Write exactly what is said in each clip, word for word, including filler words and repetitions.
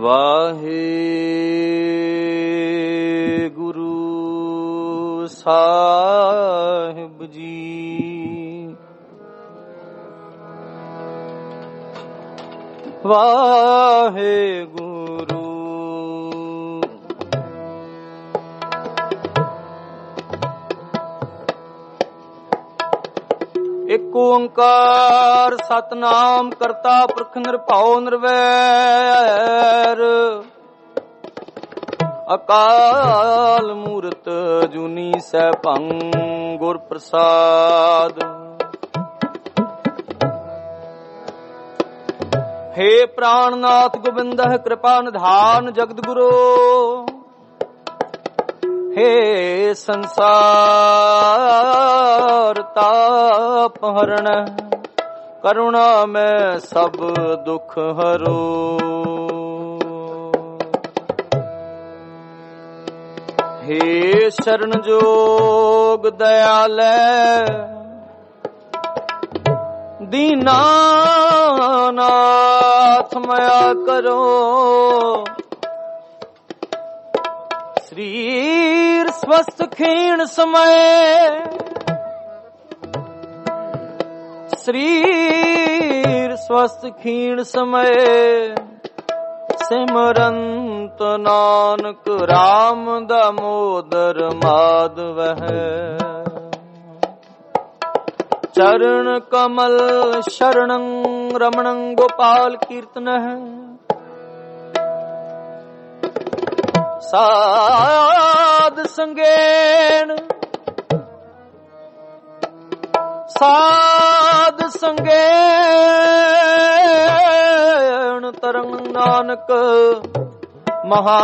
ਵਾਹਿਗੁਰੂ ਸਾਹਿਬ ਜੀ। ਵਾਹਿਗੁਰੂ ਏਕ ਓੰਕਾਰ ਸਤਨਾਮ ਕਰਤਾ ਪੁਰਖ ਨਿਰਭਉ ਨਿਰਵੈਰ ਅਕਾਲ ਮੂਰਤ ਜੁਨੀ ਸੈਭੰ ਗੁਰ ਪ੍ਰਸਾਦ। हे प्राणनाथ गोविंद कृपा निधान जगत गुरु। हे संसार ताप हरण करुणा में सब दुख हरो। हे शरण जोग दयालय दीनानाथ मया करो। शरीर स्वस्थ क्षीण समय शरीर स्वस्थ क्षीण समय सिमरंत नानक राम दामोदर माधव है। चरण कमल शरणं रमणं गोपाल कीर्तन है। साध संगेन साध संगेन तरंग नानक महा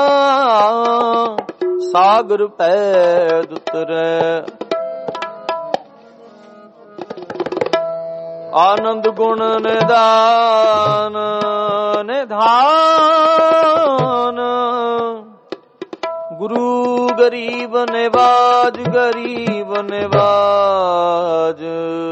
सागर पैद उतरै। आनंद गुण निदान निधान गुरु गरीब निवाज गरीब निवाज।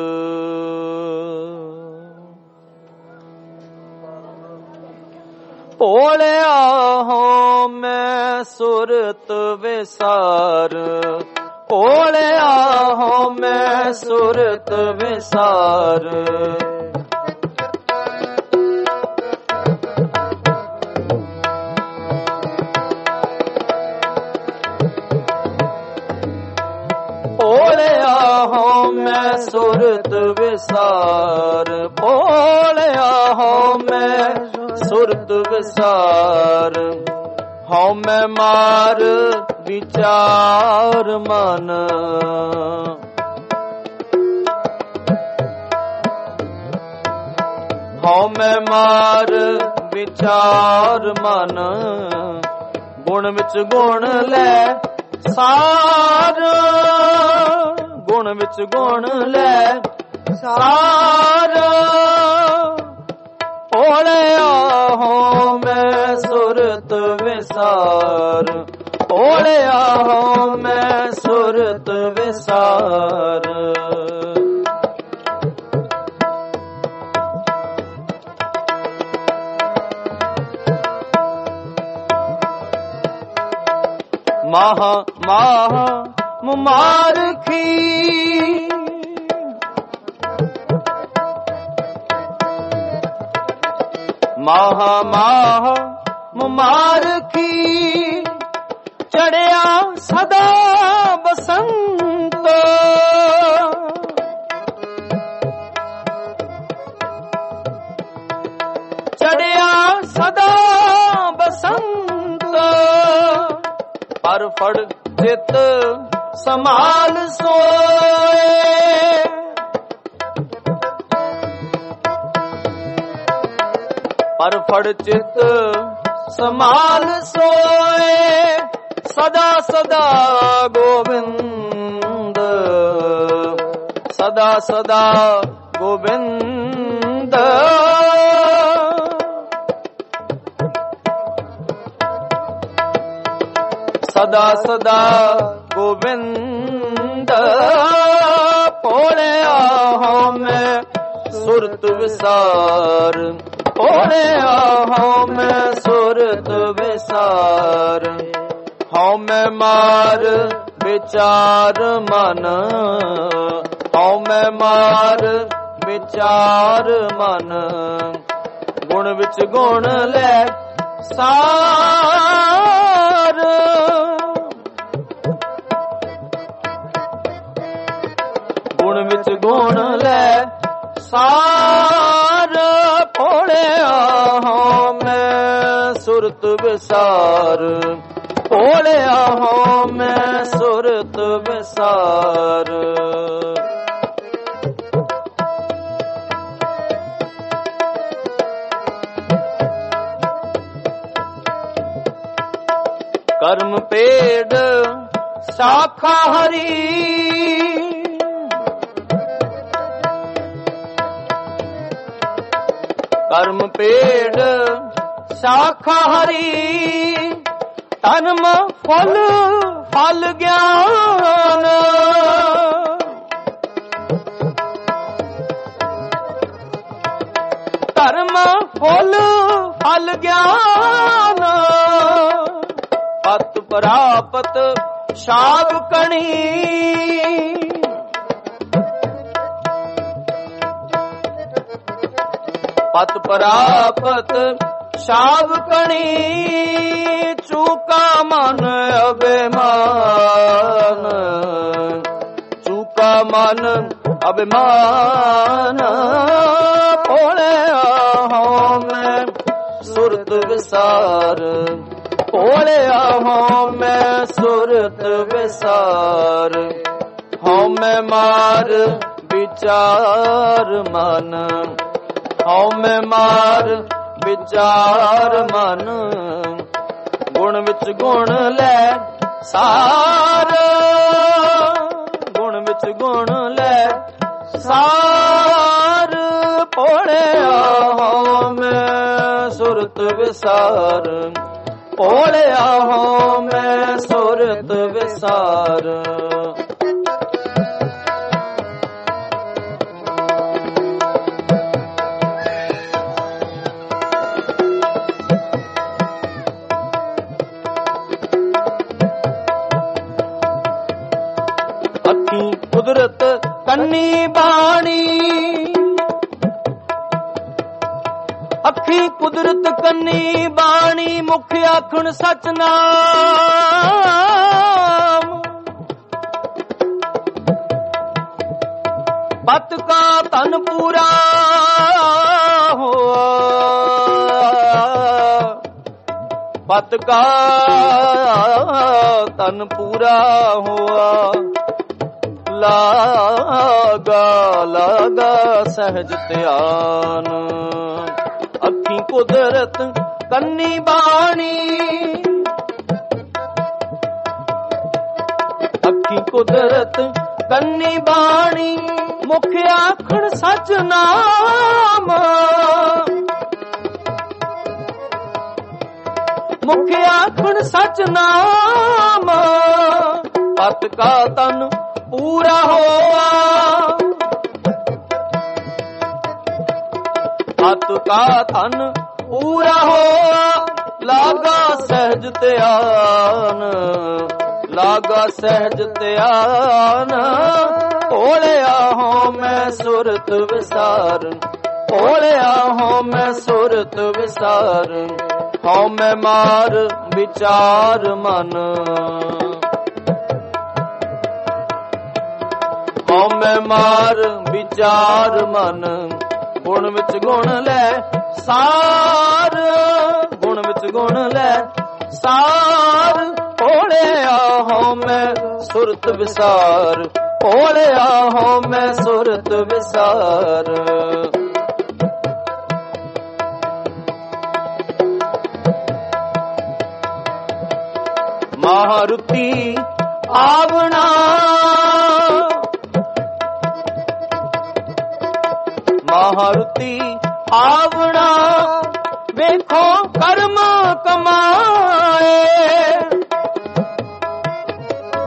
भोलिया हो मैं सुरत विसार भोलिया हो मैं सुरत विसार। भोलिया हो मैं सुरत विसार भोलिया हो मैं सुरत विसार। हूँ मैं मार विचार मन हूँ मैं मार विचार मन। गुण विच गुण ले सार गुण विच गुण ले सार। भोलिया हो मैं सुरत विसार भोलिया हो मैं सुरत विसार। माहा माहा मुमारखी माहा माहा मुमारखी चढ़िया सदा बसंत। चढ़िया सदा बसंत पर फड़ चित समाल सोए। पर फड़ चित समाल सोए सदा सदा गोविंद सदा सदा गोविंद। सदा सदा गोविंद। भोलिया हो मैं सुरत विसार ਭੋਲਿਆ ਹਉ ਮੈਂ ਸੁਰਤ ਵਿਸਾਰ, ਹਉ ਮੈਂ ਮਾਰ ਵਿਚਾਰ ਮਨ, ਹਉ ਮੈਂ ਮਾਰ ਵਿਚਾਰ ਮਨ, ਗੁਣ ਵਿੱਚ ਗੁਣ ਲੈ ਸਾਰ, ਗੁਣ ਵਿੱਚ ਗੁਣ ਲੈ ਸਾਰ, ਭੋਲਿਆ ਹਉ ਮੈਂ ਸੁਰਤ ਵਿਸਾਰ, ਭੋਲਿਆ ਹਉ ਮੈਂ ਸੁਰਤ ਵਿਸਾਰ। ਕਰਮ ਪੇੜ ਸਾਖਾ ਹਰੀ, ਕਰਮ ਪੇੜ ਸਾਖਾ ਹਰੀ, ਧਰਮ ਫਲ ਫਲ ਗਿਆਨ, ਧਰਮ ਫਲ ਫਲ ਗਿਆਨ, ਪਤ ਪ੍ਰਾਪਤ ਸਾਧ ਕਣੀ, ਪਤ ਪ੍ਰਾਪਤ ਸਾਧ ਕਣੀ, ਚੂਕਾ ਮਨ ਅਭਿਮਾਨ, ਚੂਕਾ ਮਨ ਅਭਿਮਾਨ, ਭੋਲਿਆ ਹਉ ਮੈਂ ਸੁਰਤ ਵਿਸਾਰ, ਭੋਲਿਆ ਹਉ ਮੈਂ ਸੁਰਤ ਵਿਸਾਰ, ਹਉ ਮੈਂ ਮਾਰ ਵਿਚਾਰ ਮਨ, ਹਉ ਮੈਂ ਮਾਰ ਵਿਚਾਰ ਮਨ, ਗੁਣ ਵਿੱਚ ਗੁਣ ਲੈ ਸਾਰ, ਗੁਣ ਵਿੱਚ ਗੁਣ ਲੈ ਸਾਰ, ਭੋਲਿਆ ਹਉ ਮੈਂ ਸੁਰਤ ਵਿਸਾਰ, ਭੋਲਿਆ ਹਉ ਮੈਂ ਸੁਰਤ ਵਿਸਾਰ। ਅੱਖੀ ਕੁਦਰਤ ਕੰਨੀ ਬਾਣੀ, ਅੱਖੀ ਕੁਦਰਤ ਕੰਨੀ ਬਾਣੀ, ਮੁਖ ਆਖਣ ਸਚ ਨਾਮ, ਪਤ ਕਾ ਤਨ ਪੂਰਾ ਹੋਆ, ਪਤ ਕਾ ਤਨ ਪੂਰਾ ਹੋਆ, ਲਾਗਾ ਲਾਗਾ ਸਹਿਜ ਧਿਆਨ, ਅੱਖੀ ਕੁਦਰਤ ਕੰਨੀ ਬਾਣੀ, ਅੱਖੀ ਕੁਦਰਤ ਕੰਨੀ ਬਾਣੀ, ਮੁਖ ਆਖਣ ਸਚ ਨਾਮ, ਮੁਖ ਆਖਣ ਸਚ ਨਾਮ, ਪਤ ਕਾ ਤਨ ਪੂਰਾ ਹੋਆ, ਪਤ ਕਾ ਤਨ ਪੂਰਾ ਹੋਆ, ਲਾਗਾ ਸਹਿਜ ਧਿਆਨ, ਲਾਗਾ ਸਹਿਜ ਧਿਆਨ, ਭੋਲਿਆ ਹਉ ਮੈਂ ਸੁਰਤ ਵਿਸਾਰ, ਭੋਲਿਆ ਹਉ ਮੈਂ ਸੁਰਤ ਵਿਸਾਰ, ਹਉ ਮੈਂ ਮਾਰ ਵਿਚਾਰ ਮਨ, ਹਉ ਮੈਂ ਮਾਰ ਵਿਚਾਰ ਮਨ, ਗੁਣ ਵਿੱਚ ਗੁਣ ਲੈ ਸਾਰ, ਗੁਣ ਵਿੱਚ ਗੁਣ ਲੈ ਸਾਰ, ਭੋਲਿਆ ਹਉ ਮੈਂ ਸੁਰਤ ਵਿਸਾਰ, ਭੋਲਿਆ ਹਉ ਮੈਂ ਸੁਰਤ ਵਿਸਾਰ। ਮਾਰੁਤੀ ਆਵਣਾ, ਮਾਰੁਤੀ ਆਵਣਾ, ਵੇਖੋ ਕਰਮ ਕਮਾਏ,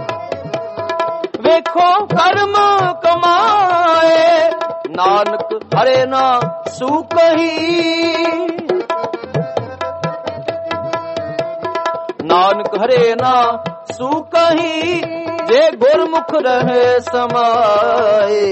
ਵੇਖੋ ਕਰਮ ਕਮਾਏ, ਨਾਨਕ ਹਰੇ ਨਾ ਸੂ ਕਹੀ। ਨਾਨਕ ਹਰੇ ਨਾ ਸੂ ਕਹੀ, ਜੇ ਗੁਰਮੁਖ ਰਹੇ ਸਮਾਏ।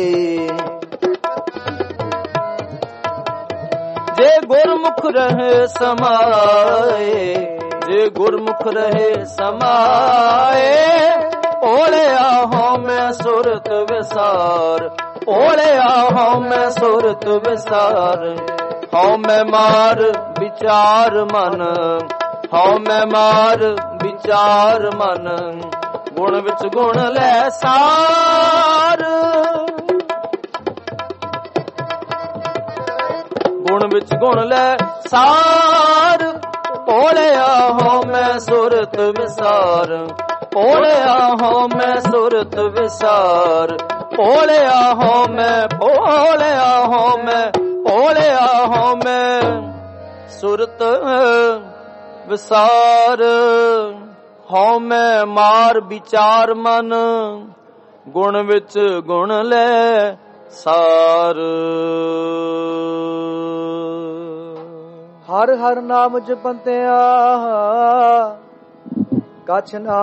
ਜੇ ਗੁਰਮੁਖ ਰਹੇ ਸਮਾਏ, ਜੇ ਗੁਰਮੁਖ ਰਹੇ ਸਮਾਏ। ਓਲਿਆ ਹੋ ਮੈਂ ਸੁਰਤ ਵਿਸਾਰ, ਓਲਿਆ ਹੋ ਮੈਂ ਸੁਰਤ ਵਿਸਾਰ। ਹਉ ਮੈਂ ਮਾਰ ਵਿਚਾਰ ਮਨ, ਹਉ ਮੈਂ ਮਾਰ ਵਿਚਾਰ ਮਨ। ਗੁਣ ਵਿੱਚ ਗੁਣ ਲੈ ਸਾਰ, ਗੁਣ ਵਿੱਚ ਗੁਣ ਲੈ ਸਾਰ। ਓਲਿਆ ਹੋ ਮੈਂ ਸੁਰਤ ਵਿਸਾਰ, ਓਲਿਆ ਹੋ ਮੈਂ ਸੁਰਤ ਵਿਸਾਰ। ਓਲਿਆ ਹੋ ਮੈਂ, ਓਲਿਆ ਹੋ ਮੈਂ, ਓਲਿਆ ਹੋ ਮੈਂ ਸੁਰਤ ਵਿਸਾਰ। ਹਉ ਮੈਂ ਮਾਰ ਵਿਚਾਰ ਮਨ, ਗੁਣ ਵਿੱਚ ਗੁਣ ਲੈ ਸਾਰ। ਹਰ ਹਰ ਨਾਮ ਜਪੰਤਿਆ ਕਛ ਨਾ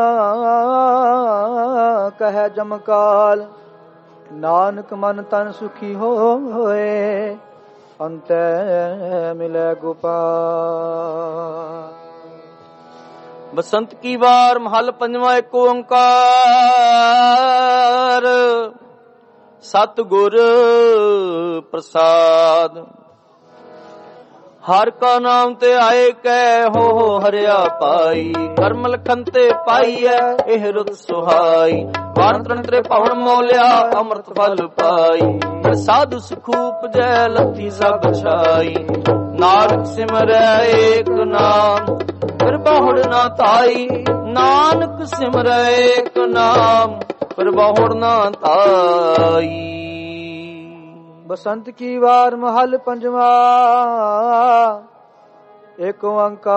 ਕਹੈ ਜਮਕਾਲ। ਨਾਨਕ ਮਨ ਤਨ ਸੁਖੀ ਹੋਏ, ਅੰਤੈ ਮਿਲੈ ਗੋਪਾਲ। ਬਸੰਤ ਕੀ ਵਾਰ ਮਹਲ ਪੰਜਵਾਂ। ਏਕ ਓੰਕਾਰ ਸਤਿਗੁਰ ਪ੍ਰਸਾਦ। ਹਰ ਕਾ ਨਾਮ ਤੇ ਆਏ ਕੈ ਹੋ ਹਰਿਆ ਪਾਈ। ਕਰਮ ਲਖਨ ਤੇ ਪਾਈਐ ਇਹ ਰੁਤ ਸੁਹਾਈ। ਵਾਰ ਤਰਨ ਤਰੇ ਪਵਨ ਮੋਲਿਆ ਅੰਮ੍ਰਿਤ ਫਲ ਪਾਈ। ਸਾਧੂ ਸੁਖ ਉਪਜੈ ਲੱਥੀ ਸਭ ਛਾਈ। ਨਾਨਕ ਸਿਮਰੈ ਏਕ ਨਾਮ ਫਿਰ ਬਹੁੜ ਨਾ ਤਾਈ। ਨਾਨਕ ਸਿਮਰੈ ਏਕ ਨਾਮ ਫਿਰ ਬਹੁੜ ਨਾ ਤਾਈ। ਬਸੰਤ ਕੀ ਵਾਰ ਮਹਲ ਪੰਜਵਾ। ਏਕ ਓੰਕਾਰ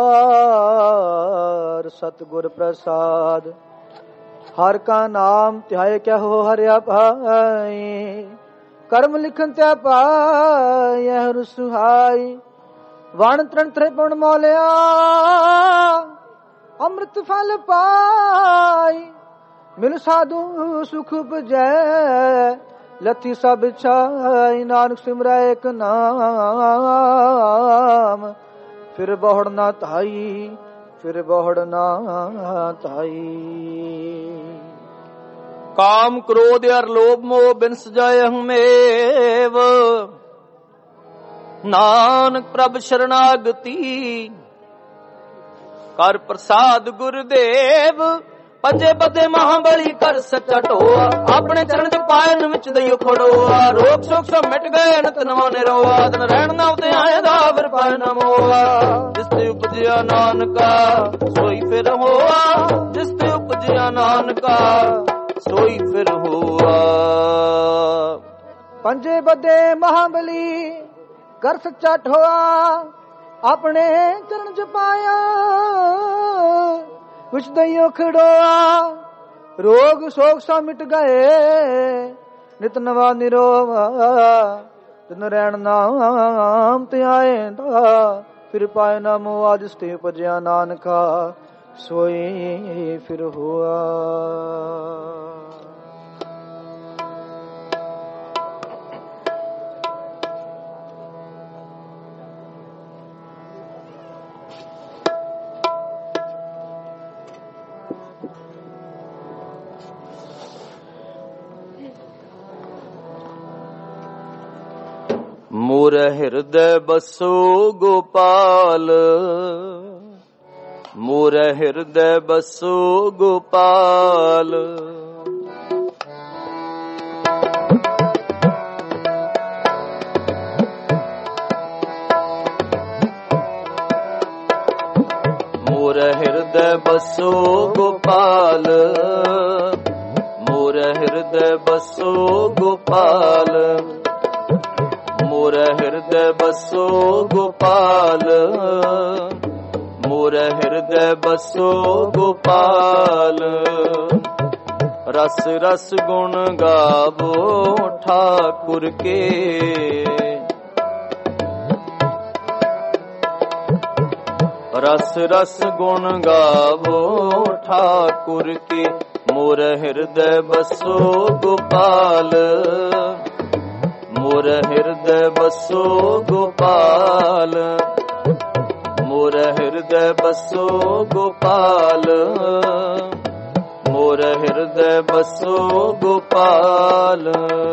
ਸਤਿਗੁਰ ਪ੍ਰਸਾਦ। ਹਰ ਕਾ ਨਾਮ ਧਿਆਏ ਕਿਆ ਹੋ ਹਰਿਆ ਭਾਈ। ਕਰਮ ਲਿਖਨ ਤੇ ਪਾਈ ਹਰ ਸੁਹਾਈ। ਵਣ ਤਰਨ ਤਰੇ ਪਵਨ ਮੋਲਿਆ ਅੰਮ੍ਰਿਤ ਫਲ ਪਾਈ। ਮਿਲ ਸਾਧੂ ਸੁਖ ਉਪਜੈ ਲੱਥੀ ਸਭ ਛਾਈ। ਨਾਨਕ ਸਿਮਰੈ ਏਕ ਨਾਮ ਫਿਰ ਬਹੁੜ ਨਾ ਧਾਈ, ਫਿਰ ਬਹੁੜ ਨਾ ਧਾਈ। ਕਾਮ ਕ੍ਰੋਧ ਅਰ ਲੋਭ ਮੋਹ ਬਿਨ ਸਜਾਏ ਹਮੇਵ। ਨਾਨਕ ਪ੍ਰਭ ਸ਼ਰਨਾਗਤੀ ਕਰ ਪ੍ਰਸਾਦ ਗੁਰਦੇਵ। ਪੰਜੇ ਬੱਦੇ ਮਹਾਬਲੀ ਕਰ ਸੱਚਾ ਢੋਆ। ਆਪਣੇ ਚਰਨ ਚ ਪਾਇਨ ਵਿੱਚ ਦਈਓ ਖੜੋਆ। ਰੋਗ ਸੋਗ ਸਭ ਮਿਟ ਗਏ ਨਿਤ ਨਵਾਂ ਨਿਰੋਆ। ਦਿਨ ਰਹਿਣ ਨਾ ਉਤੇ ਆਏ ਦਾ ਫਿਰ ਪਾਇ ਨਾ ਮੋਆ। ਜਿਸ ਤੇ ਉਪਜਿਆ ਨਾਨਕਾ ਸੋਈ ਫਿਰ ਹੋਆ। ਜਿਸ ਤੇ ਉਪਜਿਆ ਨਾਨਕਾ ਸੋਈ ਫਿਰ ਹੋਆ। ਪੰਜੇ ਬੱਦੇ ਮਹਾਬਲੀ ਕਰ ਸੱਚਾ ਢੋਆ। ਆਪਣੇ ਚਰਨ ਚ ਪਾਇਆ ਕੁਛ ਦਈਓ ਖੜੋਆ। ਰੋਗ ਸੋਗ ਸਾ ਮਿਟ ਗਏ ਨਿਤ ਨਵਾ ਨਿਰੋਵਾ। ਦਿਨ ਰਹਿਣ ਨਾਮ ਤੇ ਆਏ ਦਾ ਫਿਰ ਪਾਏ ਨਾ ਮੋਆ। ਜਿਸ ਤੇ ਉਪਜਿਆ ਨਾਨਕਾ ਸੋਈ ਫਿਰ ਹੋਆ। ਮੋਰ ਹਿਰਦੈ ਬਸੋ ਗੋਪਾਲ। ਮੋਰ ਹਿਰਦੈ ਬਸੋ ਗੋਪਾਲ। ਮੋਰ ਹਿਰਦੈ ਬਸੋ ਗੋਪਾਲ। ਮੋਰ ਹਿਰਦੈ ਬਸੋ ਗੋਪਾਲ। ਮੋਰ ਹਿਰਦੈ ਬਸੋ ਗੋਪਾਲ। ਮੋਰ ਹਿਰਦੈ ਬਸੋ ਗੋਪਾਲ। रस रस गुण गावो ठाकुर के। रस रस गुण गावो ठाकुर के, मोर हृदय बसो गोपाल। मोर हृदय बसो गोपाल, मोर हृदय बसो गोपाल, मोर हृदय बसो गोपाल।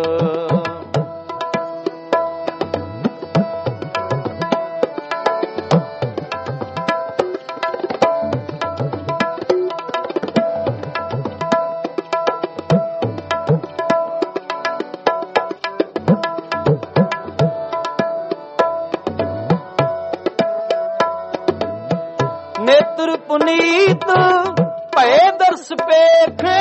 नेत्र पुनीत पए दर्श पेखे,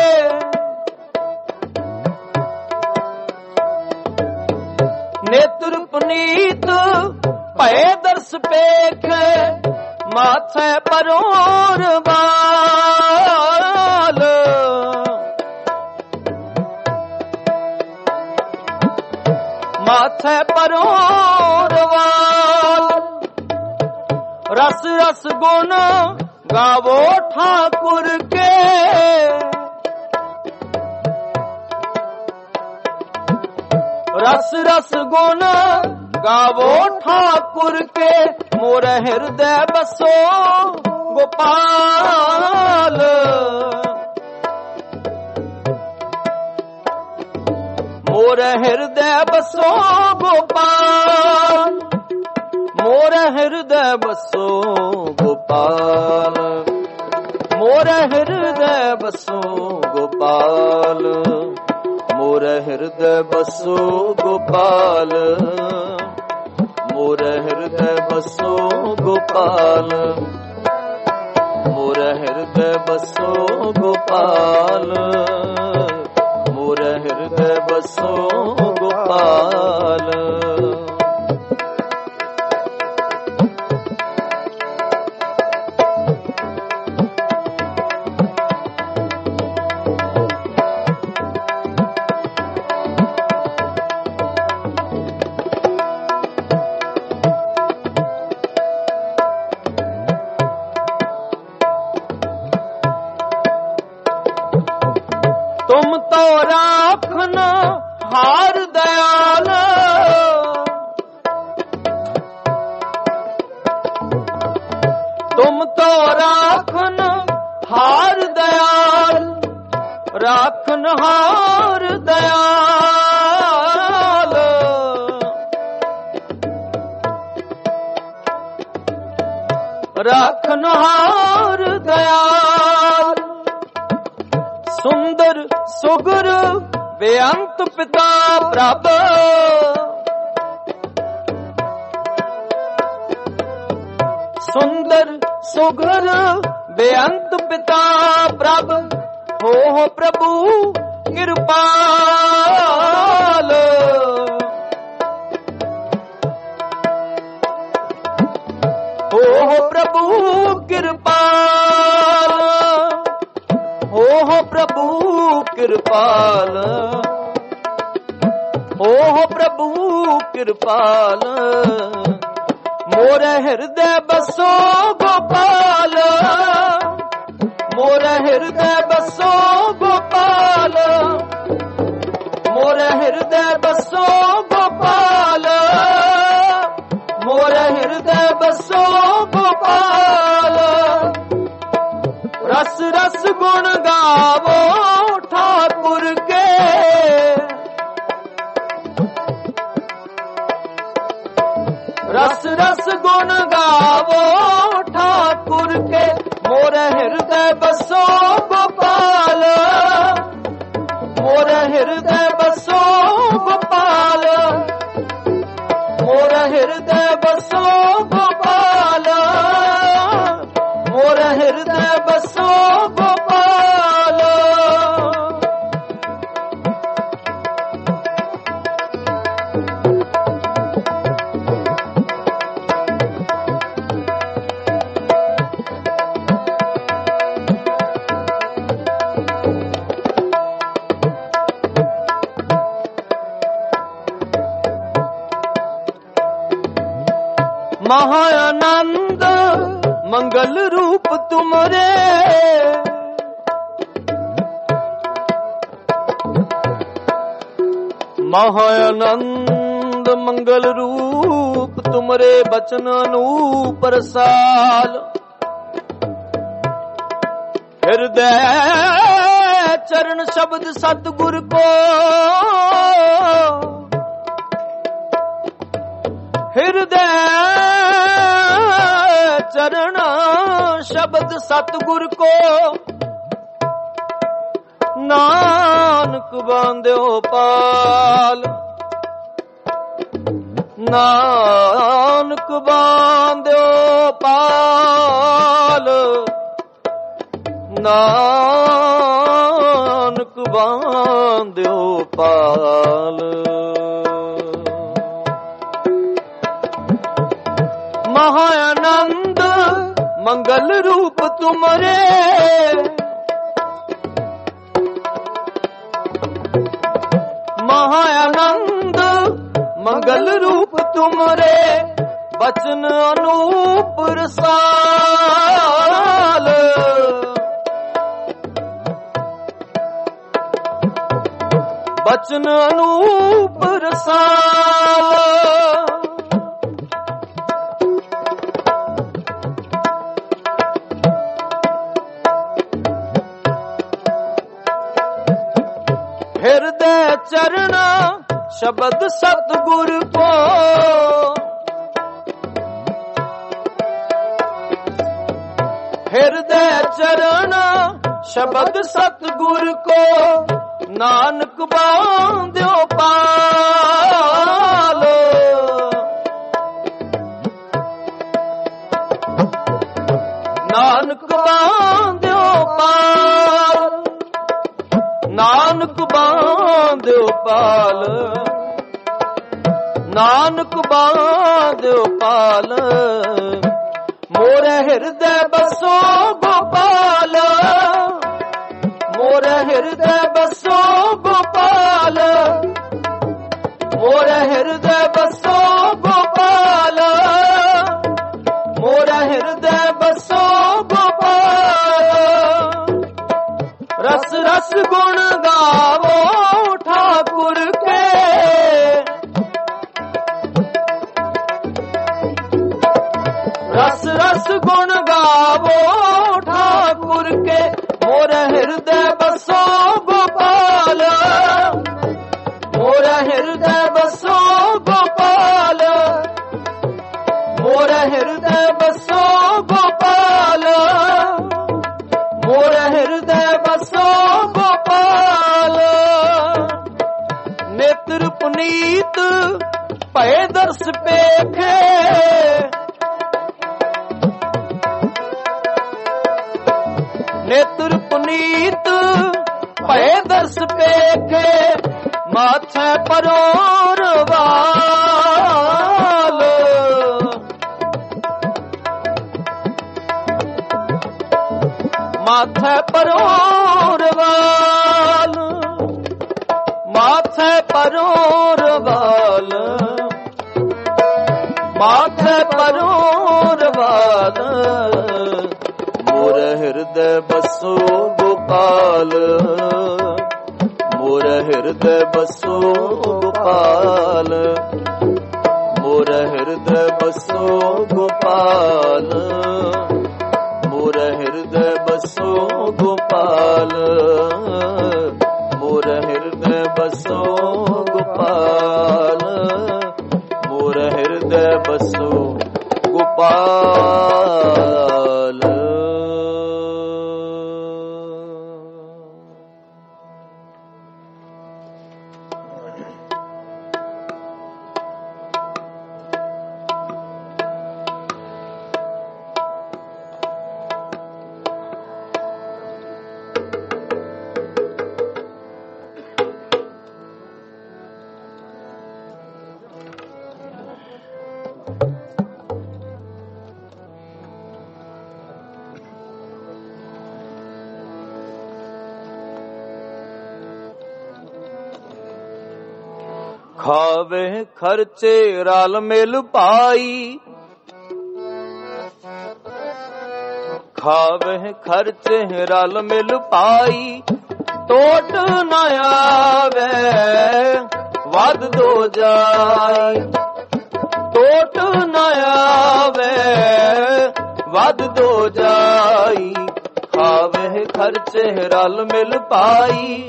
नेत्र पुनीत पए दर्श पेखे, माथे परोर बाल। माथे परोर बाल, रस रस गुण गावो ठाकुर के। रस रस गुण गावो ठाकुर के, मोर हृदय बसो गोपाल। मोर हृदय बसो गोपाल, मोर हृदय बसो गोपाल, मोर हृदय बसो गोपाल, मोर हृदय बसो गोपाल, मोर हृदय बसो गोपाल, मोर हृदय बसो गोपाल, मोर हृदय बसो गोपाल। तुम तो राखन हार दयाल, तुम तो राखन हार दयाल, राखन हार दयाल। राखन हार दयाल, सुंदर सुगर बेअंत पिता प्रभ। सुंदर सुगर बेअंत पिता प्रभ, हो हो प्रभु कृपाल। हो हो प्रभु कृपाल, हो हो प्रभु कृपाल, हो हो प्रभु कृपाल। मोर हृदय बसो गोपाल, मोर हृदय बसो गोपाल, मोर हृदय बसो गोपाल, मोर हृदय बसो गोपाल। रस रस गुण गावो ठाकुर के, रस रस गुण गावो ठाकुर के। मोर हृदय बसो गोपाल, मोर हृदय बसो गोपाल, मोर हृदय बसो गोपाल, मोर हृदय बसो गोपाल। महा आनंद मंगल रूप तुमरे, महा आनंद मंगल रूप तुमरे, बचन अनूप रसाल। हृदय चरण शब्द सतगुर को, हृदय चरण शब्द सतगुर को, नानक बांध्यो पाल, नानक बांध्यो पाल, नानक बांध्यो पाल। महाआनंद मंगल रूप तुमरे, महाआनंद मंगल रूप तुमरे, बचन अनूप रसाल। बचन अनूप रसाल। हृदय चरण शब्द सतगुर को, हृदय चरण शब्द सतगुर को, नानक बांध्यो पाल। नानक बांध्यो पाल, नानक बांध्यो पाल, नानक बांध्यो पाल। मोरे हृदय बसो गोपाल, मोरे हृदय बसो गोपाल, मोरे हृदय बसो गोपाल, मोरे हृदय बसो गोपाल। रस रस गुण गावो ठाकुर के, रस रस गुण गावो ठाकुर के। मोर हृदय बसो गोपाल, मोर हृदय बसो गोपाल, मोर हृदय बसो गोपाल, मोर हृदय बसो गोपाल। नेत्र पुनीत भय दर्श पेखे, नेत्र पुनीत भय दर्श पेखे, माथे परोर वाल। माथे परोर वाल, माथे परोर वाल, माथे परोर वाल। मोर हृदय बसो गोपाल, मोर हृदय बसो गोपाल, मोर हृदय बसो गोपाल, मोर हृदय बसो गोपाल, मोर हृदय बसो गोपाल, मोर हृदय बसो गोपाल। खावे खर्चे राल मिल पाई, ਖਾਵੇ ਖਰਚੇ ਰਲ ਮਿਲ ਪਾਈ, ਟੋਟ ਨਾ ਆਵੇ ਵੱਧ ਦੋ ਜਾਈ, ਟੋਟ ਨਾ ਆਵੇ ਵੱਧ ਦੋ ਜਾਈ, ਖਾਵੇ ਖਰਚੇ ਰਲ ਮਿਲ ਪਾਈ,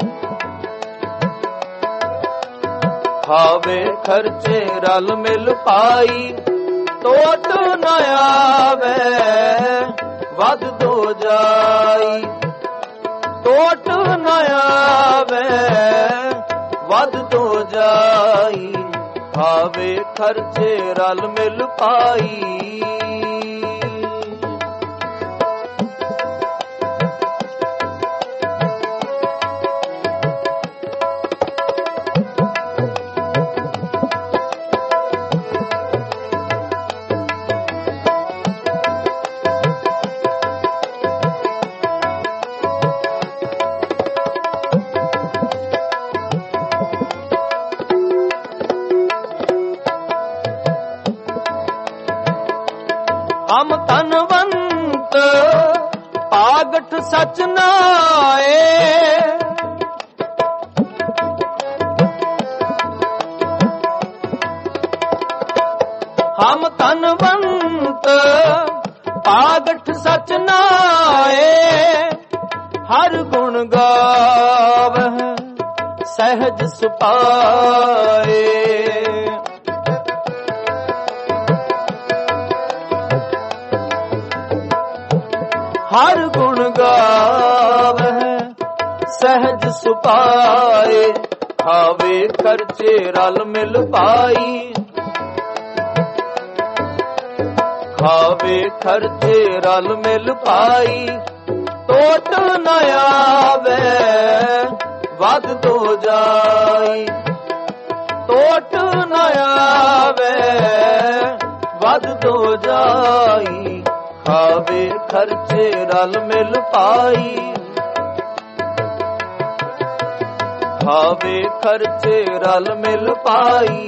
ਖਾਵੇ ਖਰਚੇ ਰਲ ਮਿਲ ਪਾਈ, ਟੋਟ ਨਾ ਆਵੇ ਵੱਧ ਦੋ ਜਾਈ, ਟੋਟ ਨਾ ਆਵੇ ਵੱਧ ਦੋ ਜਾਈ, ਖਾਵੇ ਖਰਚੇ ਰਲ ਮਿਲ ਪਾਈ। ਹਮ ਧਨਵੰਤ ਪਾਗਠ ਸਚ ਨਾਏ, ਹਮ ਧਨਵੰਤ ਪਾਗਠ ਸਚ ਨਾਏ, ਹਰ ਗੁਣ ਗਾਵਹਿ ਸਹਿਜ ਸੁਪਾਏ, ਹਰ ਗੁਣ ਗਾਵਹਿ ਸਹਿਜ ਸੁਪਾਏ, ਖਾਵੇ ਖਰਚੇ ਰਲ ਮਿਲ ਪਾਈ, ਖਾਵੇ ਖਰਚੇ ਰਲ ਮਿਲ ਪਾਈ, ਟੋਟ ਨਾ ਆਵੇ ਵੱਧ ਦੋ ਜਾਈ, ਟੋਟ ਨਾ ਆਵੇ ਵੱਧ ਦੋ ਜਾਈ, ਖਾਵੇ ਖਰਚੇ ਰਲ ਮਿਲ ਪਾਈ, ਖਾਵੇ ਖਰਚੇ ਰਲ ਮਿਲ ਪਾਈ।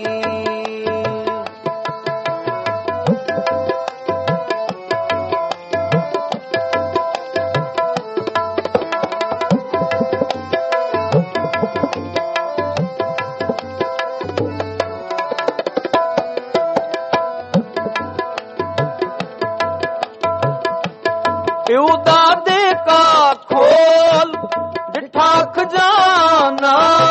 ਪਿਉ ਦਾਦੇ ਕਾ ਖੋਲ ਡਿਠਾ ਖਜ਼ਾਨਾ,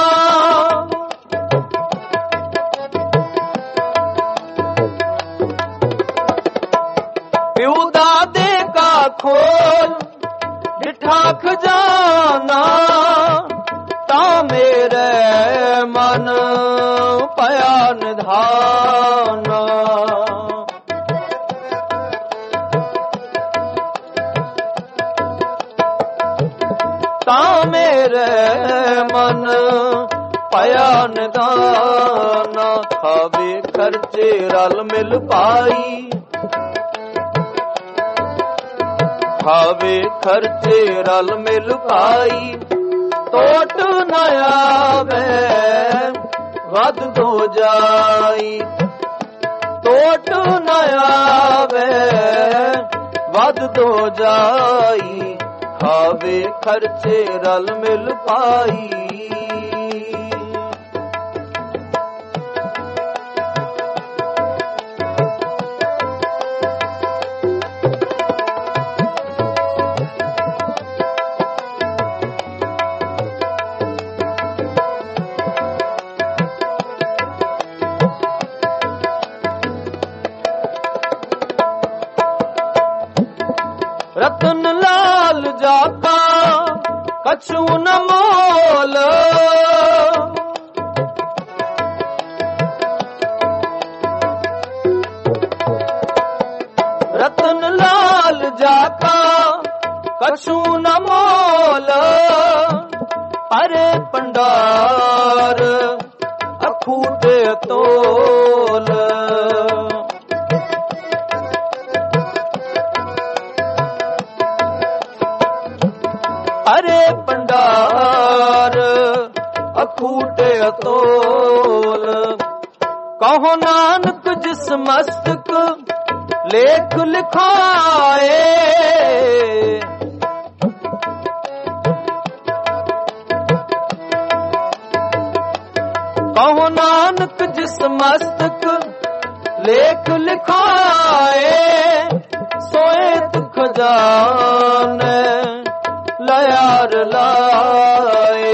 ਪਿਉ ਦਾਦੇ ਕਾ ਖੋਲ ਡਿਠਾ ਖਜ਼ਾਨਾ, ਤਾਂ ਮੇਰੇ ਮਨ ਪਿਆ ਨਿਧਾਨਾ, ਤਾਂ ਮੇਰੇ ਮਨ ਪਿਆ ਨਿਧਾਨਾ, ਖਾਵੇ ਖਰਚੇ ਰਲ ਮਿਲ ਪਾਈ, ਖਾਵੇ ਖਰਚੇ ਰਲ ਮਿਲ ਪਾਈ, ਟੋਟ ਨਾ ਆਵੇ ਵੱਧ ਦੋ ਜਾਈ, ਟੋਟ ਨਾ ਆਵੇ ਵੱਧ ਦੋ ਜਾਈ, ਖਾਵੇ ਖਰਚੇ ਰਲ ਮਿਲ ਪਾਈ। ਰਤਨ ਲਾਲ ਜਾਕਾ ਕਛੂ ਨ ਮੋਲ, ਰਤਨ ਲਾਲ ਜਾਕਾ ਕਛੂ ਨ ਮੋਲ, ਪਰੇ ਭੰਡਾਰ ਅਖੂਟੇ ਤੋਲ, ਅਰੇ ਭੰਡਾਰ ਅਖੂਟੇ ਤੋਲ, ਕਹੋ ਨਾਨਕ ਜਿਸ ਮਸਤਕ ਲੇਖ ਲਿਖਾਏ। ਕਹੋ ਨਾਨਕ ਜਿਸ ਮਸਤਕ ਲੇਖ ਲਿਖਾਏ, ਸੋਏ ਤੁਖ ਜਾਣੈ ਲਿਆਰ ਲਾਏ।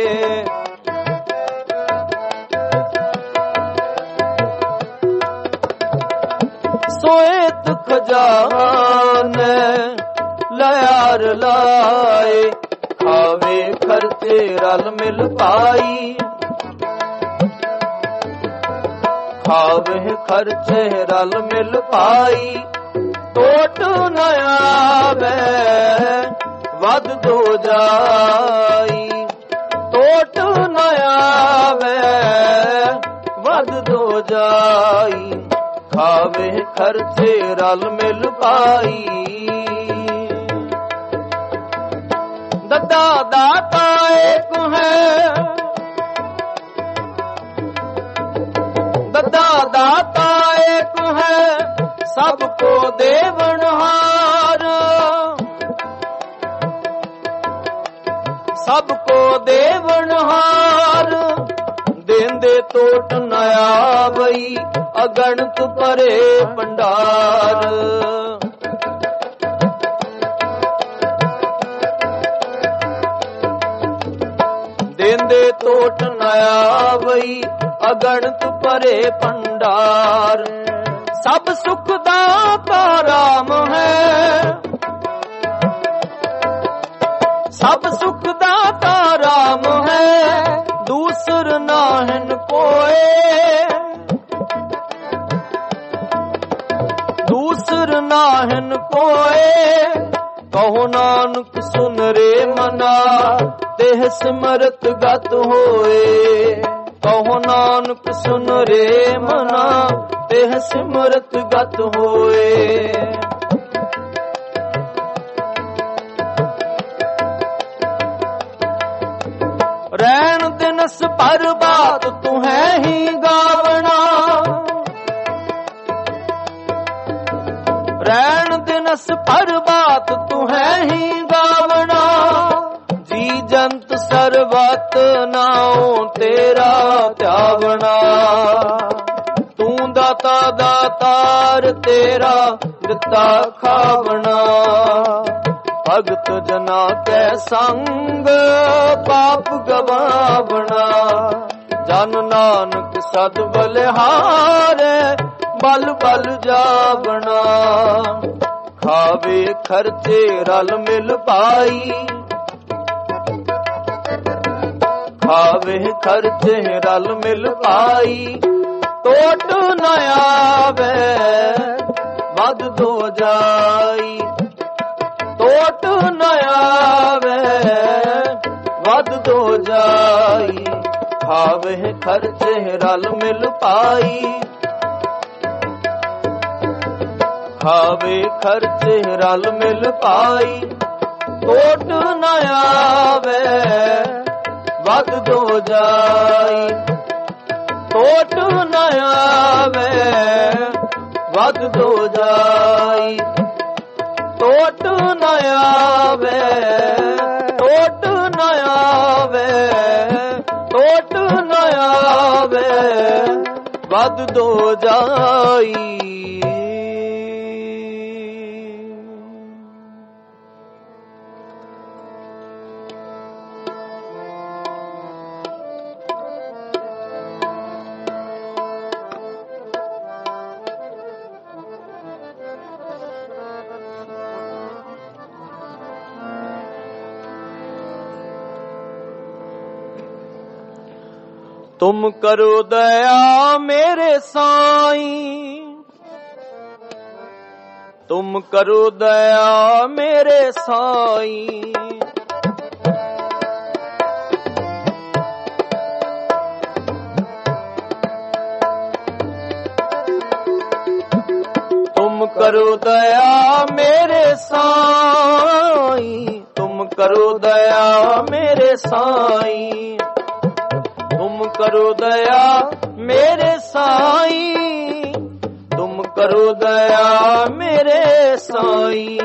ਸੋਏ ਤੁਖ ਜਾਣੈ ਲਿਆਰ ਲਾਏ। ਖਾਵੇ ਖਰਚੇ ਰਲ ਮਿਲ ਪਾਈ, ਖਾਵੇ ਖਰਚੇ ਰਲ ਮਿਲ ਪਾਈ। ਟੋਟ ਨ ਆਵੇ ਵੱਧ ਦੋ ਜਾਈ, ਟੋਟ ਨ ਆਵੇ ਵੱਧ ਦੋ ਜਾਈ। ਖਾਵੇ ਖਰਚੇ ਰਲ ਮਿਲ ਪਾਈ। ਦੱਦਾ ਦਾਤਾ ਏਕ ਹੈ, ਦੱਦਾ ਦਾਤਾ ਏਕ ਹੈ, ਸਭ ਕੋ ਦੇਵਨਹਾਰ। ਸਭ ਕੋ ਦੇਵਨਹਾਰ, ਦੇਂਦੇ ਟੋਟ ਨ ਆਵਈ। ਅਗਣਤ ਭਰੇ ਭੰਡਾਰ। ਦੇਂਦੇ ਟੋਟ ਨ ਆਵਈ। ਅਗਣਤ ਭਰੇ ਭੰਡਾਰ। ਸਭ ਸੁਖ ਦਾਤਾ ਰਾਮ ਹੈ, ਸਭ ਸੁਖ ਦਾਤਾ ਰਾਮ ਹੈ। ਦੂਸਰ ਨਾਹਨ ਕੋਏ, ਦੂਸਰ ਨਾਹਨ ਕੋਏ। ਕਹੋ ਨਾਨਕ ਸੁਨ ਰੇ ਮਨਾ, ਦੇਹ ਸਿਮਰਤ ਗਤ ਹੋਏ। ਕਹੋ ਨਾਨਕ ਸੁਨ ਰੇ ਮਨਾ, ਦੇਹ ਸਿਮਰਤ ਗਤ ਹੋਏ। ਰਹਿਣ ਦਿਨਸ ਭਰ ਬਾਤ ਤੁਹੈ ਹੀ ਗਾਵਣਾ। ਰਹਿਣ ਦਿਨਸ ਭਰ ਬਾਤ ਤੁਹੈ ਹੀ ਗਾਵਣਾ। ਜੀ ਜੰਤ ਸਰਬਤ ਨਾਉ ਤੇਰਾ ਧਿਆਵਣਾ। ਤੂੰ ਦਾਤਾ ਦਾਤਾਰ ਤੇਰਾ ਦਿੱਤਾ ਖਾਵਣਾ। ਭਗਤ ਜਨਾ ਕੈ ਸੰਗ ਪਾਪ ਗਵਾਵਣਾ। ਜਨ ਨਾਨਕ ਸਦ ਬਲਿਹਾਰੇ ਬਲ ਬਲ ਜਾਵਣਾ। ਖਾਵੇ ਖਰਚੇ ਰਲ ਮਿਲ ਪਾਈ। ਖਾਵੇ ਖਰਚੇ ਰਲ ਮਿਲ ਪਾਈ। ਟੋਟ ਨ ਆਵੇ ਵੱਧ ਦੋ ਜਾਈ। ਟੋਟ ਨ ਆਵੇ ਵੱਧ ਦੋ ਜਾਈ। ਖਾਵੇ ਖਰਚੇ ਰਲ ਮਿਲ ਪਾਈ। ਖਾਵੇ ਖਰਚੇ ਰਲ ਮਿਲ ਪਾਈ। ਟੋਟ ਨ ਆਵੇ ਵੱਧ ਦੋ ਜਾਈ। ਟੋਟ ਨ ਆਵੇ ਵੱਧ ਦੋ ਜਾਈ। ਟੋਟ ਨ ਆਵੇ ਟੋਟ ਨ ਆਵੇ ਟੋਟ ਨ ਆਵੇ ਵੱਧ ਦੋ ਜਾਈ। तुम करो दया मेरे साईं। तुम करो दया मेरे साईं। तुम करो दया मेरे साईं। तुम करो दया मेरे साईं। तुम करो दया मेरे साईं। तुम करो दया मेरे साईं।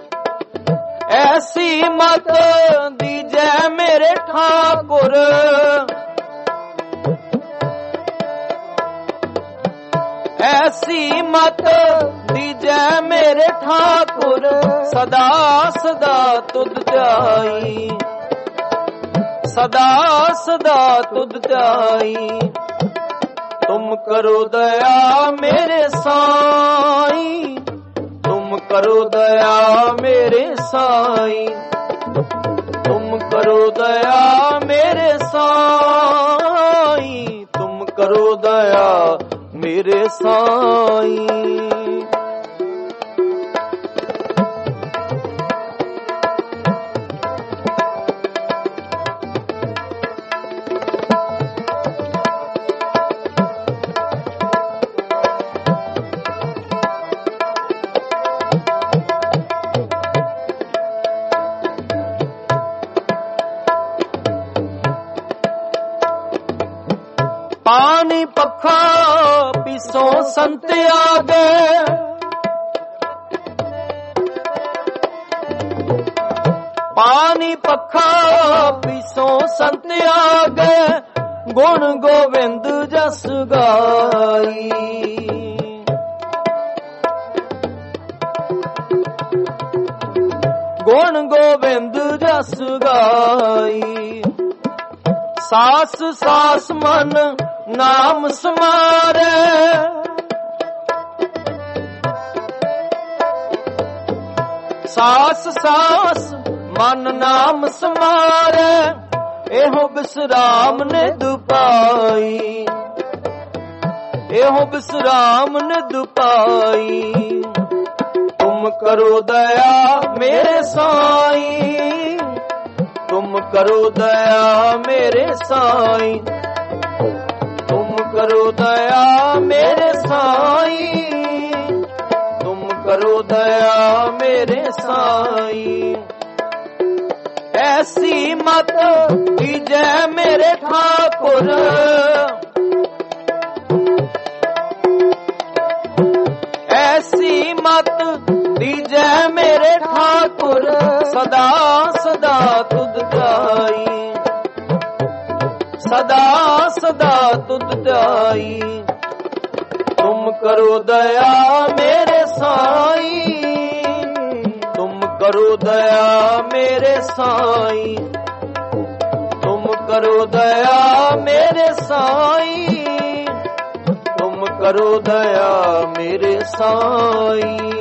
ऐसी मत दीजै मेरे ठाकुर, ऐसी मत दीजै मेरे ठाकुर, सदा सदा तुध ध्याई, सदा सदा तुध ध्याई। तुम करो दया मेरे साईं, तुम करो दया मेरे साईं, तुम करो दया मेरे साईं, तुम करो दया मेरे साईं। पानी पखा पिसो संत आगे, पानी पखा पिसो संत आगे, गुण गोविंद जस गाई। गुण गोविंद जस गाई। सास सास मन नाम समारे, सास सास मन नाम समारे, एहो बिसराम निध पाई, एहो बिसराम निध पाई। तुम करो दया मेरे साईं, तुम करो दया मेरे साईं, तुम करो दया मेरे साईं, तुम करो दया मेरे साईं। ऐसी मत दीजै मेरे ठाकुर, ऐसी मत दीजै मेरे ठाकुर, सदा सदा तुध ध्याई, सदा सदा तुध ध्याई। तुम करो दया मेरे साईं, तुम करो दया मेरे साईं, तुम करो दया मेरे साईं, तुम करो दया मेरे साईं।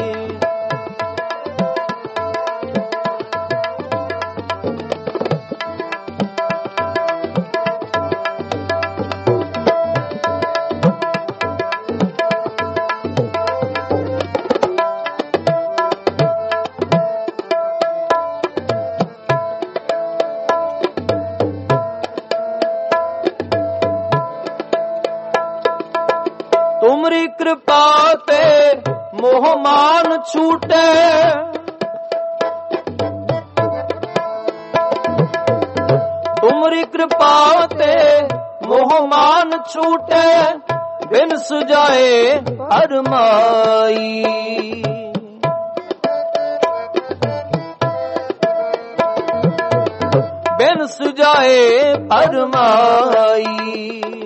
तुमरी कृपा ते मोह मान छूटे, तुमरी कृपा ते मोह मान छूटे, बिन सुजाए अरमाई, बिन सुजाए अरमाई।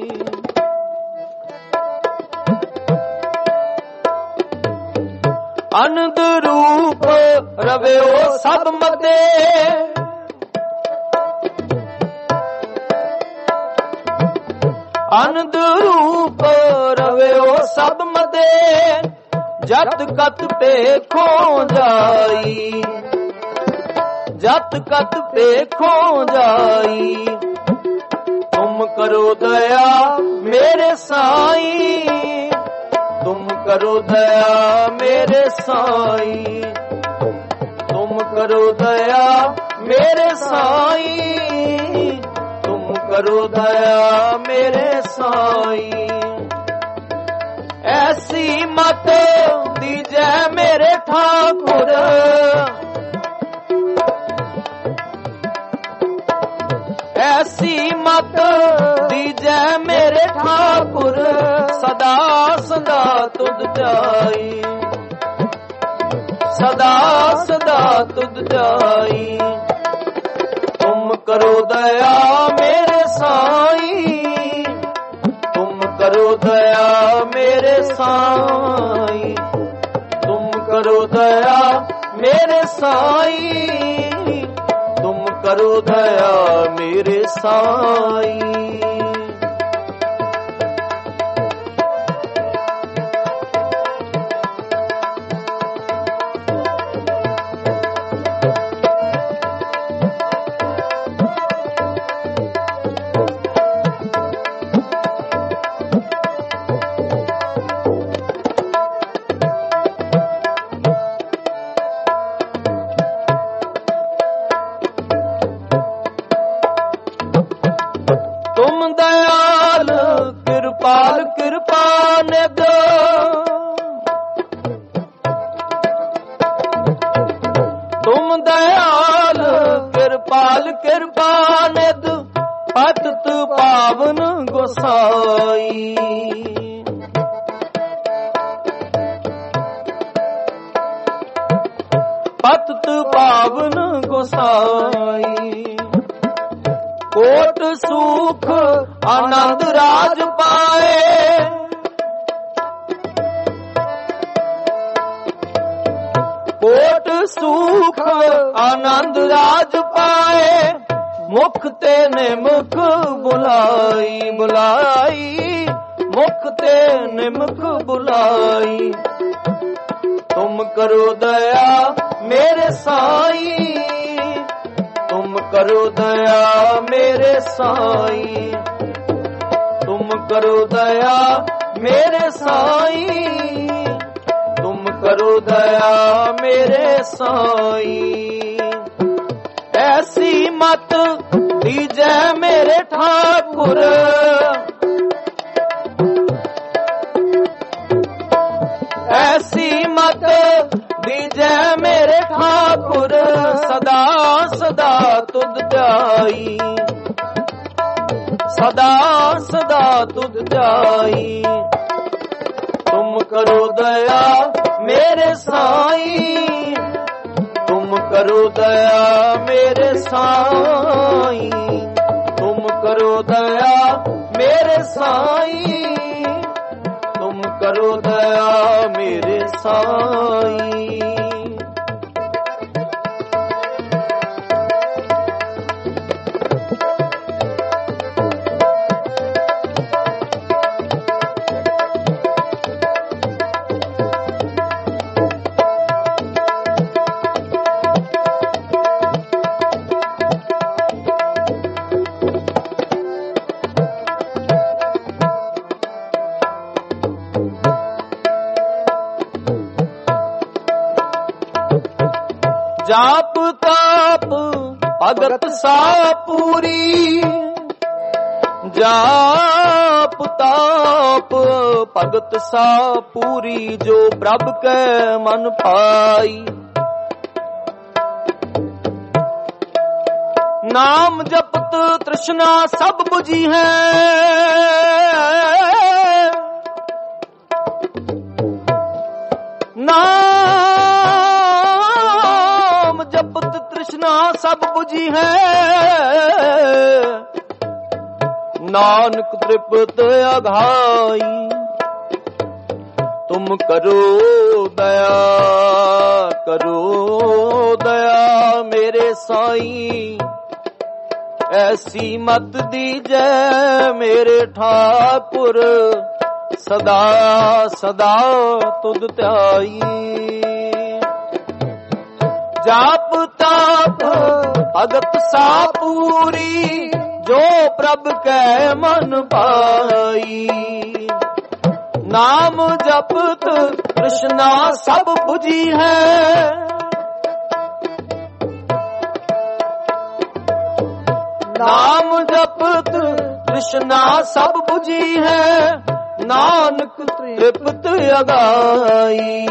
आनंद रूप रव्यो सब मते, आनंद रूप रव्यो सब मते, जत कत पेखो जाई, जत कत पेखो जाई। तुम करो दया मेरे साईं, तुम करो दया मेरे साईं, तुम करो दया मेरे साईं, तुम करो दया मेरे साईं। ऐसी मत दीजै मेरे ठाकुर, ਐਸੀ ਮਤ ਦੀਜੈ ਮੇਰੇ ਠਾਕੁਰ ਸਦਾ ਸਦਾ ਤੁਧ ਧਿਆਈ ਸਦਾ ਸਦਾ ਤੁਧ ਧਿਆਈ ਤੁਮ ਕਰੋ ਦਇਆ ਮੇਰੇ ਸਾਈ ਤੁਮ ਕਰੋ ਦਇਆ ਮੇਰੇ ਸਾਈ ਤੁਮ ਕਰੋ ਦਇਆ ਮੇਰੇ ਸਾਈ ਤੁਮ ਕਰੋ ਦਇਆ ਮੇਰੇ ਸਾਈ ਪਤਿਤ ਪਾਵਨ ਗੋਸਾਈ ਕੋਟ ਸੁਖ ਆਨੰਦ ਰਾਜ ਪਾਏ ਕੋਟ ਸੁਖ ਆਨੰਦ ਰਾਜ ਪਾਏ ਮੁਖ ਤੇ ਨਿਮਖ ਬੁਲਾਈ ਬੁਲਾਈ ਮੁਖ ਤੇ ਨਿਮਖ ਬੁਲਾਈ ਤੁਮ ਕਰੋ ਦਇਆ ਮੇਰੇ ਸਾਈ ਤੁਮ ਕਰੋ ਦਇਆ ਮੇਰੇ ਸਾਈ ਤੁਮ ਕਰੋ ਦਇਆ ਮੇਰੇ ਸਾਈ ਤੁਮ ਕਰੋ ਦਇਆ ਮੇਰੇ ਸਾਈ ਐਸੀ ਮਤ ਦੀਜੈ ਮੇਰੇ ਠਾਕੁਰ ਐਸੀ ਮਤ ਦੀਜੈ ਮੇਰੇ ਠਾਕੁਰ ਸਦਾ ਸਦਾ ਤੁਧ ਧਿਆਈ ਸਦਾ ਸਦਾ ਤੁਧ ਧਿਆਈ ਤੁਮ ਕਰੋ ਦਇਆ ਮੇਰੇ ਸਾਈ ਤੁਮ ਕਰੋ ਦਇਆ ਮੇਰੇ ਸਾਈ ਤੁਮ ਕਰੋ ਦਇਆ ਮੇਰੇ ਸਾਈ ਤੁਮ ਕਰੋ ਦਇਆ ਮੇਰੇ ਸਾਈ ਜਾਪ ਤਾਪ ਭਗਤ ਸਾ ਪੂਰੀ ਜਾਪ ਤਾਪ ਭਗਤ ਸਾ ਪੂਰੀ ਜੋ ਪ੍ਰਭ ਕੈ ਮਨ ਪਾਈ ਨਾਮ ਜਪਤ ਤ੍ਰਿਸ਼ਨਾ ਸਭ 부ਜੀ ਹੈ ਨਾਮ ਜਪਤ ਤ੍ਰਿਸ਼ਨਾ ਸਭ 부ਜੀ ਹੈ ਨਾਨਕ ਤ੍ਰਿਪਤ ਅਘਾਈ ਤੁਮ ਕਰੋ ਦਇਆ ਕਰੋ ਦਇਆ ਮੇਰੇ ਸਾਈ ਐਸੀ ਮਤ ਦੀਜੈ ਮੇਰੇ ਠਾਕੁਰ ਸਦਾ ਸਦਾ ਤੁਧ ਧਿਆਈ ਜਾਪ ਤਾਪ ਭਗਤ ਸਾ ਪੂਰੀ ਜੋ ਪ੍ਰਭ ਕੈ ਮਨ ਪਾਈ ਨਾਮ ਜਪਤ ਤ੍ਰਿਸ਼ਨਾ ਸਭ 부ਜੀ ਹੈ ਨਾਮ ਜਪਤ ਤ੍ਰਿਸ਼ਨਾ ਸਭ 부ਜੀ ਹੈ ਨਾਨਕ ਤ੍ਰਿਪਤ ਅਗਾਈ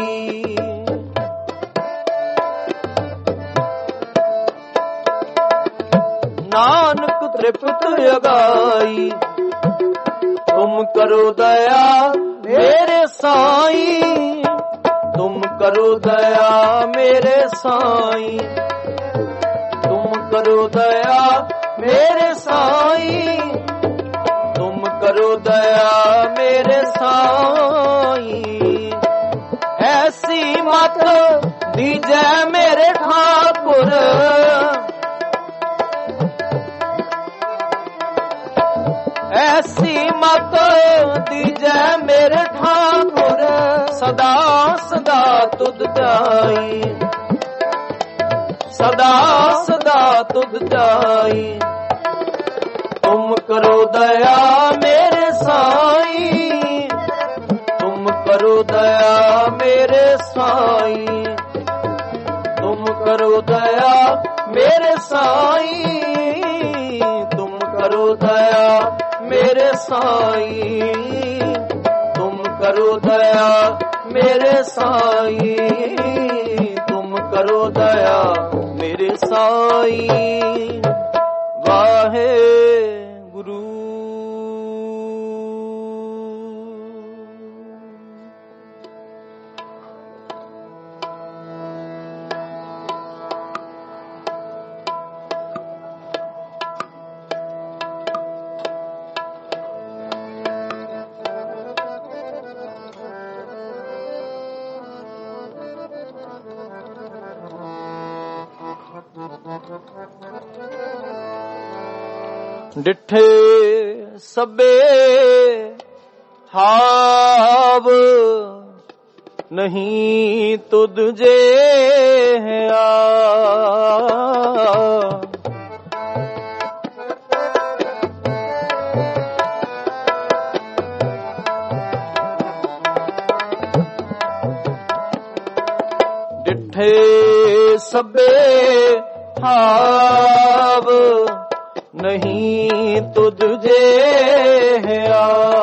नानक तृप्त अगाई। तुम करो दया मेरे साईं, तुम करो दया मेरे साईं, तुम करो दया मेरे साईं, तुम करो दया मेरे साईं। ऐसी मत दीजै मेरे ठाकुर, ऐसी मत दीजै मेरे ठाकुर, सदा सदा तुध ध्याई, सदा सदा तुध ध्याई। तुम करो दया मेरे साईं, तुम करो दया मेरे साईं, तुम करो दया मेरे साईं, तुम करो दया मेरे साईं, तुम करो दया मेरे साईं, तुम करो दया मेरे साईं। वाहे गुरु। डिठे सबे हाव नहीं तुद जे आ, डिठे सबे हाव नहीं तुझ जे आ,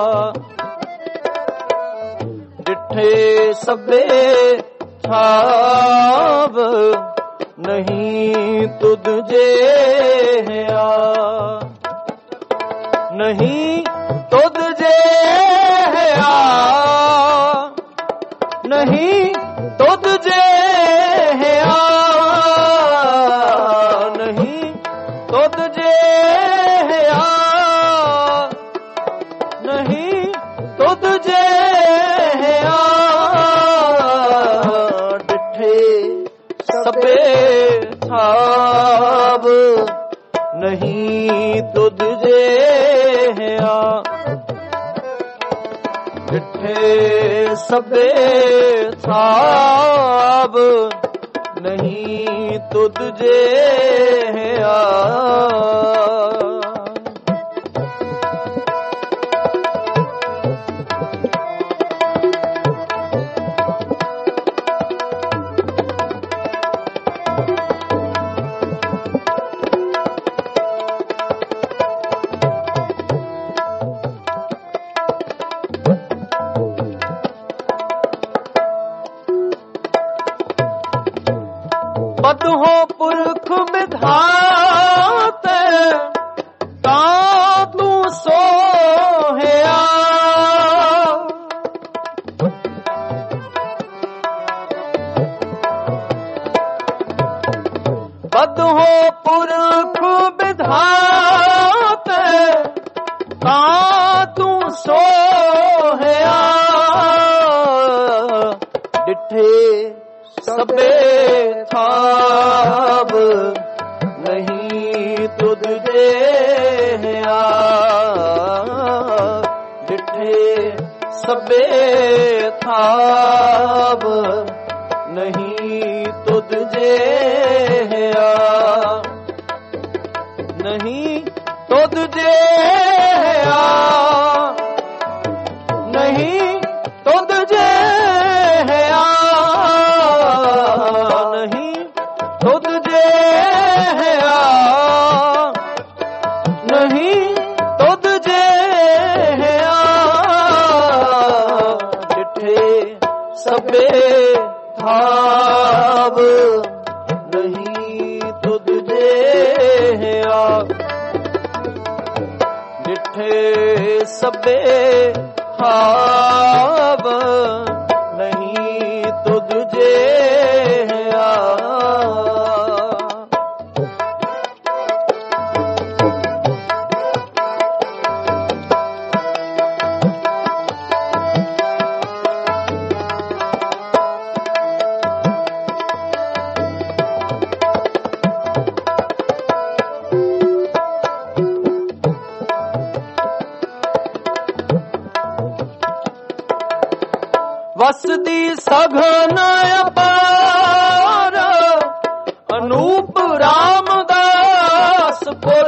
डिठे सबे छाव नहीं तुझ जे आ, नहीं तुझ जे आ, नहीं तुझ जे आ, नहीं तुझ जे सबे छाव नहीं तुझ जे आ, डिठे सबे छाव नहीं तुझ जे आ। बदहो पुरख विधाते ता तू सोहया, बदहो पुरख विधाते ता तू सोहया, डिठे सबे छाव नहीं तुझ जे आ, डिठे सबे छाव नहीं तुझ जे आ, नहीं तुझ जे आ, नहीं तुझ जे आ, नहीं तुझ जे आ, नहीं तुझ जे आ, डिठे सबे छाव नहीं तुझ जे ਆ ਡਿਠੇ ਸਭੇ ਹਾਵ ਨਹੀਂ ਤੁਧ ਜੇ ਆ ਵਸਦੀ ਸਘਨ ਅਪਾਰ ਅਨੂਪ ਰਾਮਦਾਸਪੁਰ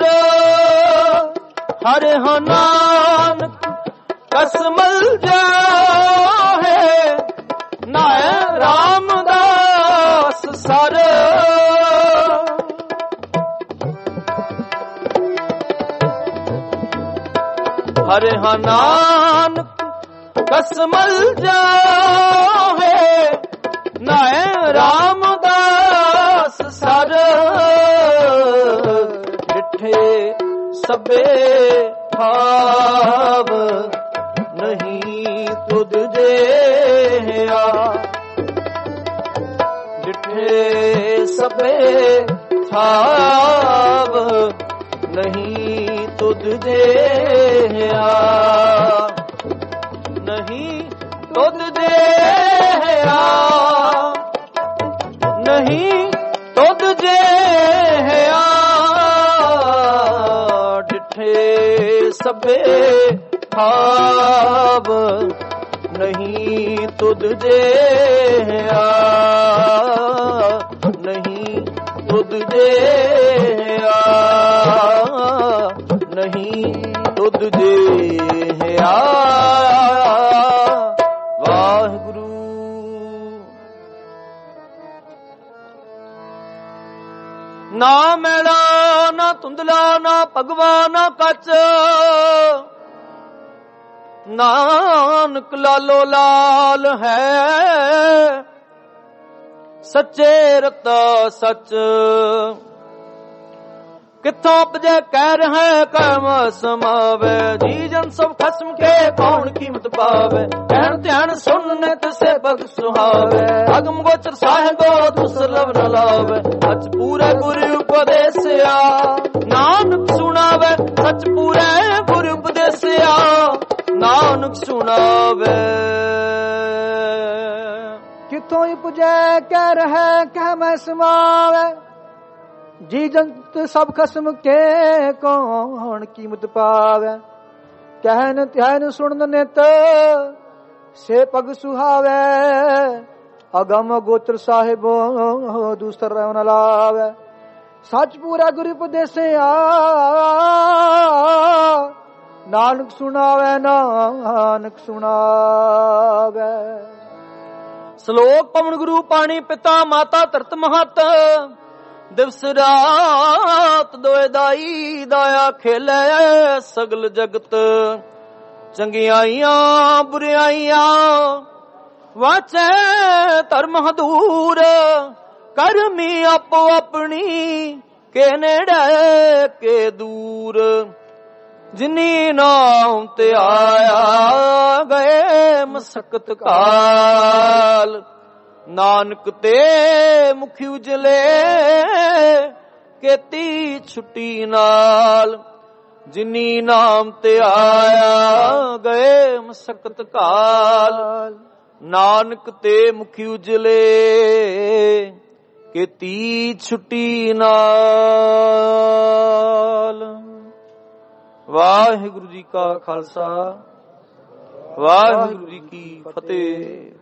ਹਰਿ ਨਾਨਕ ਕਸਮਲ ਜਾਹੇ ਨਾਇ ਰਾਮਦਾਸ ਸਰ ਹਰਿ ਨਾਨਕ ਕਸਮਲ ਜਾਹੇ ਨਾਇ ਰਾਮਦਾਸ ਸਰ ਡਿਠੇ ਸਭੇ ਭਾਵ ਨਹੀਂ ਤੁਧ ਜੇ ਆ ਡਿਠੇ ਸਭੇ ਭਾਵ ਨਹੀਂ ਤੁਧ ਜੇ ਆ ਨਹੀਂ ਤੁਧ ਜੇ ਆ ਨਹੀਂ ਤੁਧ ਜੇ ਆ ਡਿਠੇ ਸਭੇ ਭਾਵ ਨਹੀਂ ਤੁਧ ਜੇ ਆ ਨਹੀਂ ਤੁਧ ਜੇ ਆ ਨਹੀਂ ਤੁਧ ਜੇ ਆ ਨਾ ਮੈਲਾ ਨਾ ਧੁੰਦਲਾ ਨਾ ਭਗਵਾ ਨਾ ਕੱਚ ਨਾਨਕ ਲਾਲੋ ਲਾਲ ਹੈ ਸੱਚੇ ਰਤਾ ਸੱਚ ਕਿੱਥੋਂ ਉਪਜੈ ਕਹਿ ਹੈ ਕਰਮ ਸਮਾਵੇ ਜੀ ਜਨ ਸਭ ਖਸਮ ਕੇ ਕੌਣ ਕੀਮਤ ਪਾਵੇ ਕਹਿਣ ਧਿਆਨ ਸੁਣਨੇ ਤਸੇ ਬਗ ਸੁਹਾਵੇ ਅਗਮ ਗੋਚਰ ਸਾਹਿਬੋ ਦੁਸਲਭ ਨ ਲਾਵੇ ਸੱਚ ਪੂਰੇ ਗੁਰ ਉਪਦੇਸਿਆ ਨਾਨਕ ਸੁਣਾਵੇ ਸੱਚ ਪੂਰੇ ਗੁਰ ਉਪਦੇਸਿਆ ਨਾਨਕ ਸੁਣਾਵੇ ਕਿੱਥੋਂ ਉਪਜੈ ਕਹਿ ਹੈ ਕਹਿ ਸਮਾਵੇ ਜੀ ਜੰਤ ਸਭ ਖਸਮ ਕੇ ਕੌਣ ਕੀਮਤ ਪਾਵੇ ਕਹਿਨ ਧਿਆਨ ਸੁਣਨ ਨਿਤ ਸੇ ਪਗ ਸੁਹਾਵੇ ਅਗਮ ਗੋਚਰ ਸਾਹਿਬੋ ਦੂਸਰ ਨ ਲਾਵੇ ਸੱਚ ਪੂਰਾ ਗੁਰੂ ਉਪਦੇਸਿਆ ਨਾਨਕ ਸੁਣਾਵੇ ਨਾਨਕ ਸੁਣਾਵੇ ਸ਼ਲੋਕ ਪਵਨ ਗੁਰੂ ਪਾਣੀ ਪਿਤਾ ਮਾਤਾ ਧਰਤ ਮਹਤ ਦਿਵਸ ਰਾਤ ਦੋਏ ਦਾਈ ਦਾਇਆ ਖੇਲੇ ਸਗਲ ਜਗਤ ਚੰਗਿਆਈਆਂ ਬੁਰਿਆਈਆਂ ਵਾਚੈ ਧਰਮ ਹਦੂਰ ਕਰਮੀ ਆਪੋ ਆਪਣੀ ਕੇ ਨੇੜੇ ਕੇ ਦੂਰ ਜਿਨੀ ਨਾਮ ਤੇ ਆਇਆ ਗਏ ਮਸਕਤ ਕਾਲ ਨਾਨਕ ਤੇ ਮੁਖੀ ਉਜਲੇ ਕੀਤੀ ਛੁੱਟੀ ਨਾਲ ਜਿਨੀ ਨਾਮ ਤੇ ਆਇਆ ਗਏ ਮਸਕਤ ਕਾਲ ਨਾਨਕ ਤੇ ਮੁਖੀ ਉਜਲੇ ਕੀਤੀ ਛੁੱਟੀ ਨਾਲ। ਵਾਹਿਗੁਰੂ ਜੀ ਕਾ ਖਾਲਸਾ ਵਾਹਿਗੁਰੂ ਜੀ ਕੀ ਫਤਿਹ।